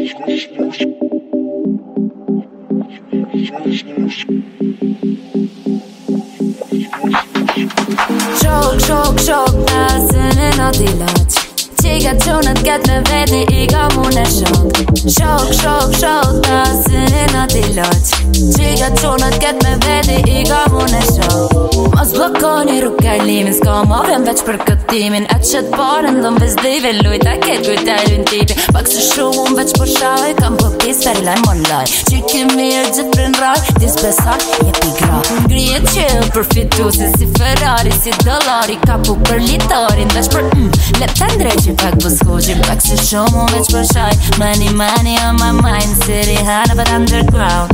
Shok, tasin e në dilat Qiga qunët get me vetni I ka mune shok Shok, tasin e në dilat Qiga qunët get me vetni I ka mune shok Mos blokoni rrug kalimin Ska ma vjen veç për këtimin E qët parën dhëm vezdive Lujta ket kujta lujn tipi Pak se shumë unë veç po shaj Kam po pis per i lajn molaj Qiki mirë gjithë për në raj Dis besar, jepi gra Grije qëll për fitusi Si Ferrari, si dollari Kapu për litarin Veç për Let të ndreqi pak për skoqim Pak se shumë unë veç po shaj Money on my mind City hana but underground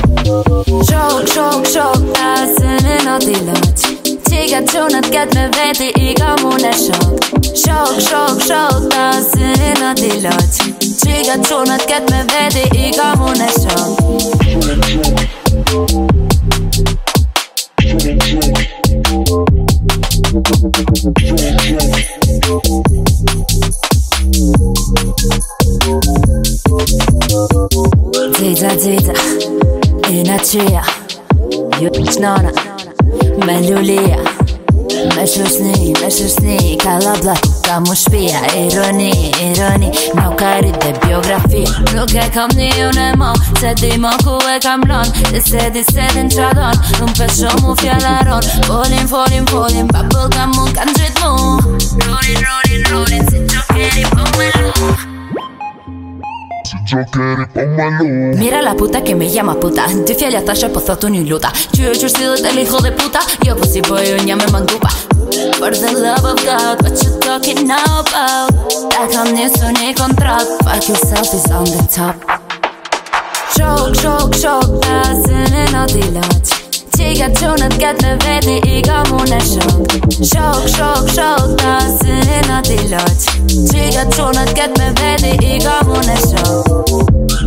Shok, tasin e në dilat Qiga qunët get me veti I ka mune shok Shok, tasin e në dilat Qiga qunët get me veti I ka mune shok Zita, ina qia Ju qnona Me lulia Me shusni Kalla blaku ka mu shpia Ironi Nuk ka rrit dhe biografi Nuk e kam një unë e mo Se di mo ku e kam lon Dhe se di din qa don Nuk për shumë u fjallaron Folin Bubble kam mun kan gjit mu Rolin Si gjokeri po me lu Mira la puta que me llama puta Ty fjallja tasha po thotu një luta Qyr stillet e li hijo de puta Jo po si bojo nja me mangupa For the love of God What you talking now about Ta kam njësu një kontrat Fuck yourself is on the top Shok, tasin e në dilat Qiga qunët get me vetni I ka mune shok Shok, tasin e në dilat Qiga qunët get me vetni I ka mune shok